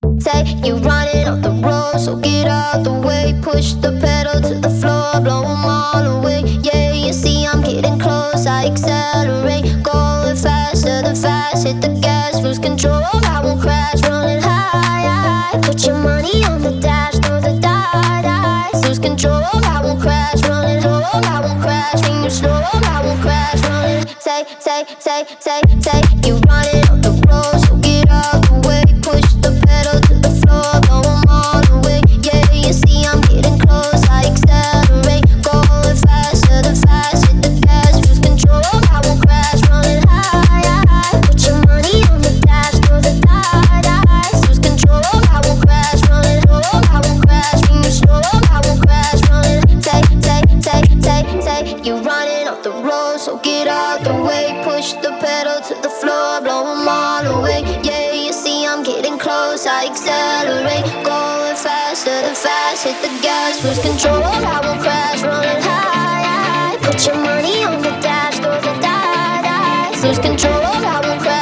Say you running off the road, so get out the way. Push the pedal to the floor, blow 'em all away. Yeah, you see I'm getting close, I accelerate. Going faster than fast, hit the gas, lose control. I won't crash, running high. Put your money on the dash, throw the dice. Lose control, I won't crash, running low. I won't crash, when you slow. I won't crash, running. Say, you running off the road, so get out the way. Push the pedal to the floor, blow 'em all away. Yeah, you see I'm getting close, I accelerate. Going faster than fast, hit the gas, lose control. I won't crash, running high. Put your money on the dash, throw the dice. Lose control, I won't crash, running low. I won't crash, when you slow. I won't crash, running. Say, you running off the road, so get out the way. Push the pedal to the floor, blow 'em all away. Yeah, you see I'm getting close, I accelerate. Going faster than fast, hit the gas, lose control. I won't crash, running high. Put your money on the dash, throw the dice. Lose control, I won't crash.